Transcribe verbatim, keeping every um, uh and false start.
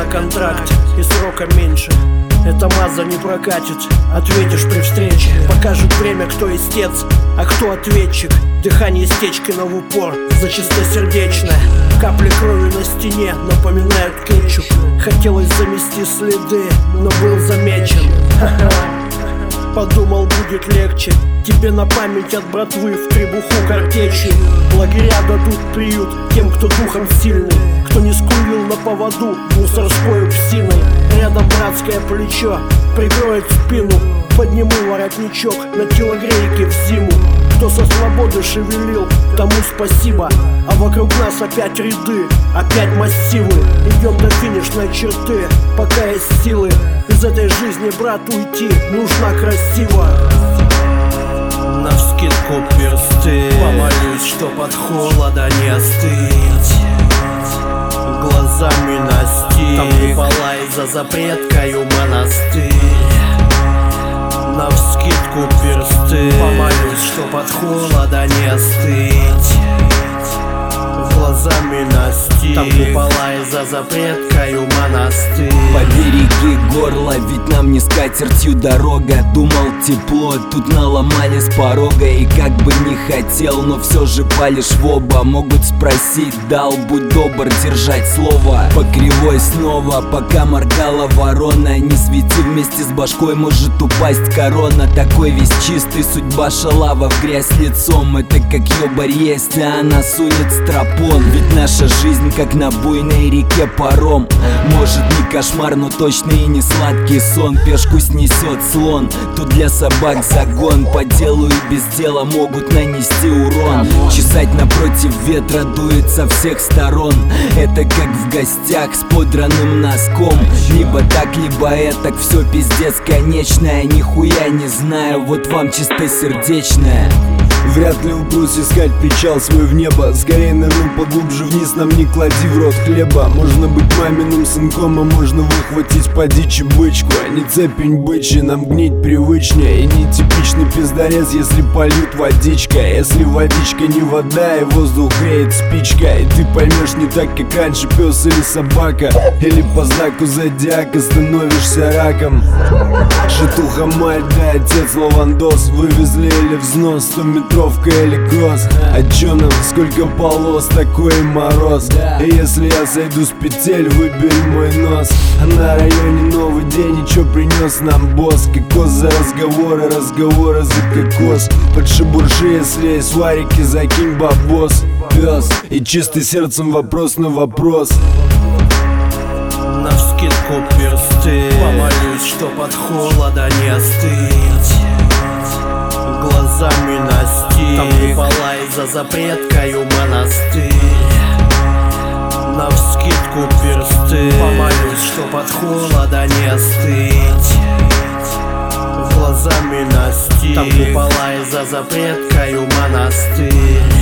на контракте и срока меньше. Эта маза не прокатит, ответишь при встрече. Покажет время, кто истец, а кто ответчик. Дыхание стечкино в упор, за чистосердечное. Капли крови на стене напоминают кетчуп. Хотелось замести следы, но был замечен. Подумал, будет легче тебе на память от братвы в требуху картечи. Лагеря дадут приют тем, кто духом сильный, кто не скулил на поводу мусорской псиной. Рядом братское плечо прикроет спину. Подниму воротничок на телогрейке в зиму. Кто со свободы шевелил, тому спасибо. А вокруг нас опять ряды, опять массивы. Идем до финишной черты, пока есть силы. Из этой жизни, брат, уйти нужно красиво. Навскидку персты, помолюсь, чтоб от холода не остыть. Глазами настиг, там купола и за запреткою монастырь. Навскидку персты, помолюсь, чтоб от холода не остыть. Глазами настиг, там купола и за запреткою монастырь. Побереги горло, ведь нам не скатертью дорога. Думал тепло, тут наломали с порога. И как бы не хотел, но все же палишь в оба. Могут спросить, дал, будь добр держать слово. По кривой снова, пока моргала ворона. Не свети, вместе с башкой может упасть корона. Такой весь чистый, судьба шалава в грязь лицом. Это как ёбарь есть, а она сунет стропон. Ведь наша жизнь как на буйной реке паром. Может не кошмар, но точно и не сладкий сон. Пешку снесет слон, тут для собак загон. По делу и без дела могут нанести урон. Чесать напротив ветра дует со всех сторон. Это как в гостях с подранным носком. Либо так, либо этак, все пиздец конечное. Нихуя не знаю, вот вам чистосердечное. Вряд ли упрусь искать причал свой в небо. Скорее нырну поглубже вниз, нам не клади в рот хлеба. Можно быть маминым сынком, а можно выхватить по дичи бычку. А не цепень бычья, нам гнить привычнее. И не типичный пиздарец, если польют водичка. Если водичка не вода, и воздух греет спичка. И ты поймешь не так, как раньше пес или собака. Или по знаку зодиака становишься раком. Житуха мать, да отец лавандос. Вывезли или взнос, сто метровка или кросс. А чё нам, сколько полос, такой мороз. И если я сойду с петель, выбери мой нос. А на районе новый день, и чё принес нам босс? Кокос за разговоры, разговоры за кокос. Подшебурши, если есть варики, закинь бабос. Пёс, и чистый сердцем вопрос на вопрос. Навскидку персты, помолюсь, чтоб от холода не остыть. Глазами настиг, там купола и за запреткою монастырь. Навскидку персты, помолюсь, чтоб от холода не остыть. Глазами настиг, там купола и за запреткою монастырь.